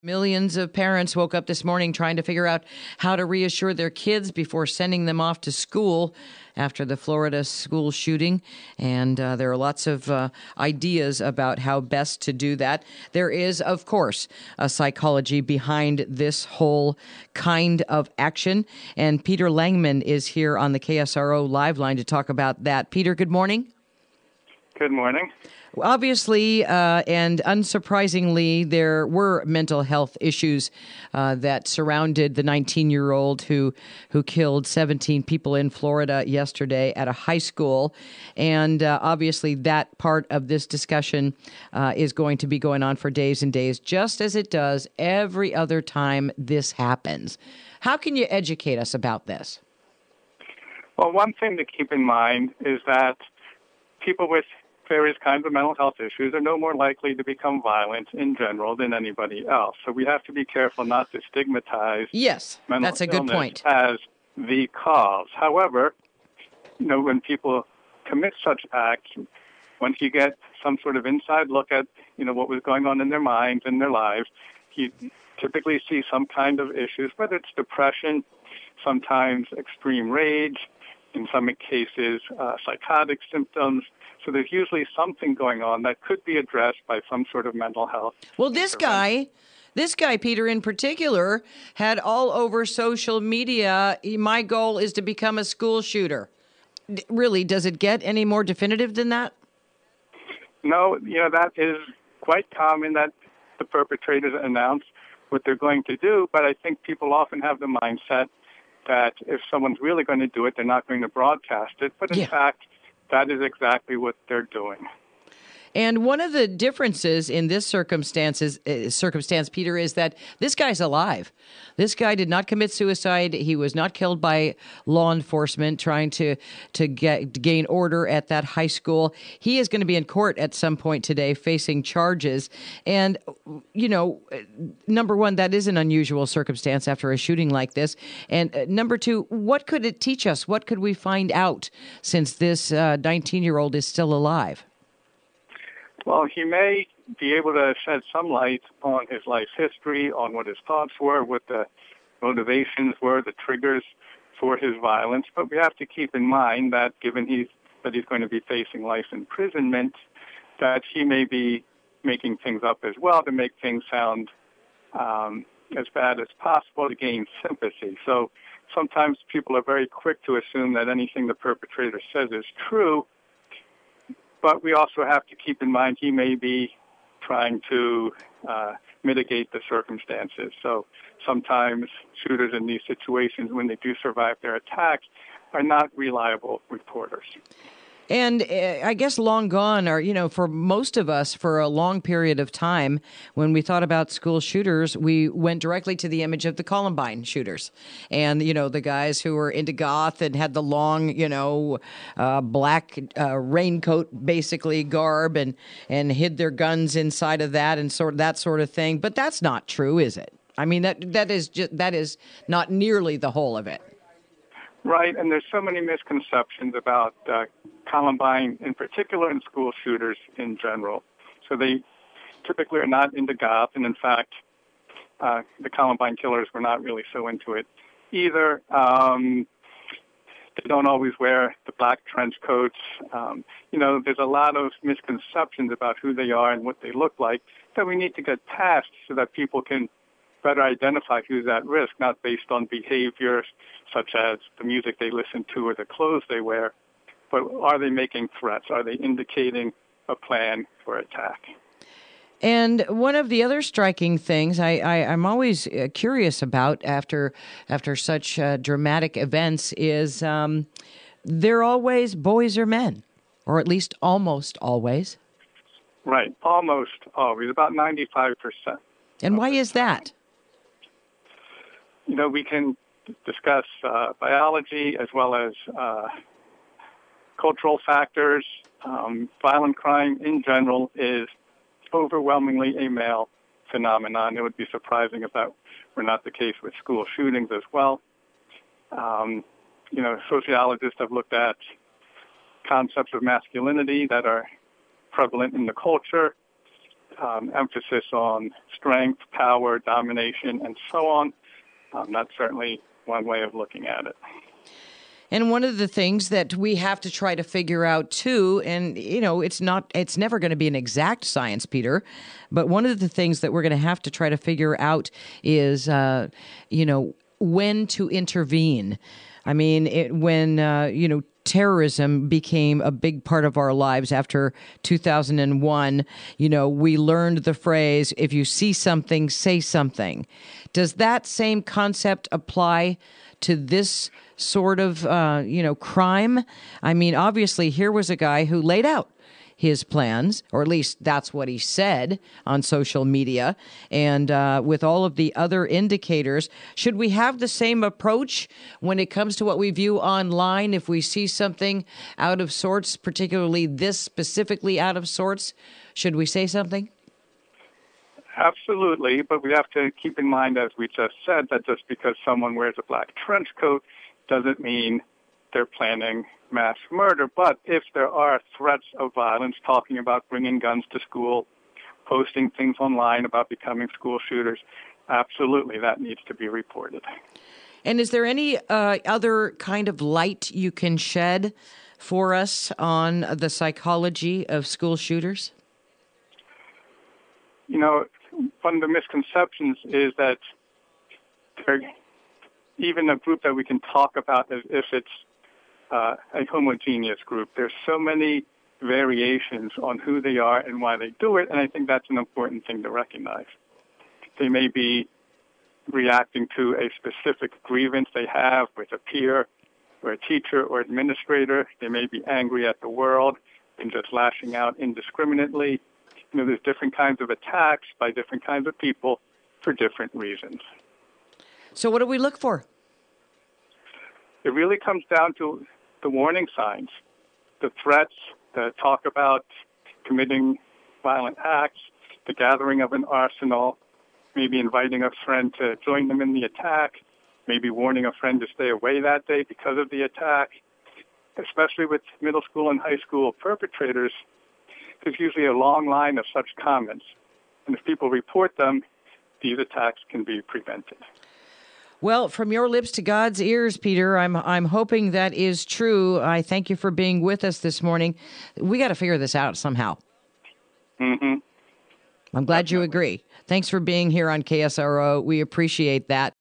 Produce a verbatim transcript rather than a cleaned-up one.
Millions of parents woke up this morning trying to figure out how to reassure their kids before sending them off to school after the Florida school shooting. And uh, there are lots of uh, ideas about how best to do that. There is, of course, a psychology behind this whole kind of action. And Peter Langman is here on the K S R O Live line to talk about that. Peter, good morning. Good morning. Obviously, uh, and unsurprisingly, there were mental health issues uh, that surrounded the nineteen-year-old who who killed seventeen people in Florida yesterday at a high school. And uh, obviously, that part of this discussion uh, is going to be going on for days and days, just as it does every other time this happens. How can you educate us about this? Well, one thing to keep in mind is that people with various kinds of mental health issues are no more likely to become violent in general than anybody else. So we have to be careful not to stigmatize yes, mental that's a good illness point. as the cause. However, you know, when people commit such acts, once you get some sort of inside look at, you know, what was going on in their minds and their lives, you typically see some kind of issues, whether it's depression, sometimes extreme rage, in some cases uh, psychotic symptoms. So there's usually something going on that could be addressed by some sort of mental health. Well, this guy, this guy, Peter, in particular, had all over social media, my goal is to become a school shooter. D- Really, does it get any more definitive than that? No, you know, that is quite common that the perpetrators announce what they're going to do, but I think people often have the mindset that if someone's really going to do it, they're not going to broadcast it. But in Yeah. fact, that is exactly what they're doing. And one of the differences in this circumstances, uh, circumstance, Peter, is that this guy's alive. This guy did not commit suicide. He was not killed by law enforcement trying to to get to gain order at that high school. He is going to be in court at some point today facing charges. And, you know, number one, that is an unusual circumstance after a shooting like this. And uh, number two, what could it teach us? What could we find out since this uh, nineteen-year-old is still alive? Well, he may be able to shed some light on his life history, on what his thoughts were, what the motivations were, the triggers for his violence. But we have to keep in mind that given he's, that he's going to be facing life imprisonment, that he may be making things up as well to make things sound um, as bad as possible to gain sympathy. So sometimes people are very quick to assume that anything the perpetrator says is true. But we also have to keep in mind he may be trying to uh, mitigate the circumstances. So sometimes shooters in these situations, when they do survive their attacks, are not reliable reporters. And uh, I guess long gone are, you know, for most of us, for a long period of time, when we thought about school shooters, we went directly to the image of the Columbine shooters. And, you know, the guys who were into goth and had the long, you know, uh, black uh, raincoat, basically, garb and, and hid their guns inside of that and sort of that sort of thing. But that's not true, is it? I mean, that that is just, that is not nearly the whole of it. Right, and there's so many misconceptions about uh, Columbine in particular and school shooters in general. So they typically are not into goth, and in fact, uh, the Columbine killers were not really so into it either. Um, they don't always wear the black trench coats. Um, you know, there's a lot of misconceptions about who they are and what they look like that we need to get past so that people can better identify who's at risk, not based on behavior such as the music they listen to or the clothes they wear, but are they making threats? Are they indicating a plan for attack? And one of the other striking things I, I, I'm always uh, curious about after after such uh, dramatic events is um, they're always boys or men, or at least almost always. Right, almost always, about ninety-five percent. And why is that? You know, we can discuss uh, biology as well as uh, cultural factors. Um, violent crime in general is overwhelmingly a male phenomenon. It would be surprising if that were not the case with school shootings as well. Um, you know, sociologists have looked at concepts of masculinity that are prevalent in the culture. um, emphasis on strength, power, domination, and so on. Um, that's certainly one way of looking at it. And one of the things that we have to try to figure out too, and you know, it's not, it's never going to be an exact science, Peter, but one of the things that we're going to have to try to figure out is, uh, you know, when to intervene. I mean, it, when, uh, you know, terrorism became a big part of our lives after two thousand one, you know, we learned the phrase, if you see something, say something. Does that same concept apply to this sort of, uh, you know, crime? I mean, obviously, here was a guy who laid out his plans, or at least that's what he said on social media. And uh, with all of the other indicators, should we have the same approach when it comes to what we view online? If we see something out of sorts, particularly this specifically out of sorts, should we say something? Absolutely, but we have to keep in mind, as we just said, that just because someone wears a black trench coat doesn't mean they're planning mass murder. But if there are threats of violence, talking about bringing guns to school, posting things online about becoming school shooters, absolutely, that needs to be reported. And is there any uh, other kind of light you can shed for us on the psychology of school shooters? You know, one of the misconceptions is that they're even a group that we can talk about as if it's uh, a homogeneous group. There's so many variations on who they are and why they do it, and I think that's an important thing to recognize. They may be reacting to a specific grievance they have with a peer or a teacher or administrator. They may be angry at the world and just lashing out indiscriminately. You know, there's different kinds of attacks by different kinds of people for different reasons. So what do we look for? It really comes down to the warning signs, the threats, the talk about committing violent acts, the gathering of an arsenal, maybe inviting a friend to join them in the attack, maybe warning a friend to stay away that day because of the attack. Especially with middle school and high school perpetrators, there's usually a long line of such comments. And if people report them, these attacks can be prevented. Well, from your lips to God's ears, Peter, I'm I'm hoping that is true. I thank you for being with us this morning. We got to figure this out somehow. Mm-hmm. I'm glad Definitely. You agree. Thanks for being here on K S R O. We appreciate that.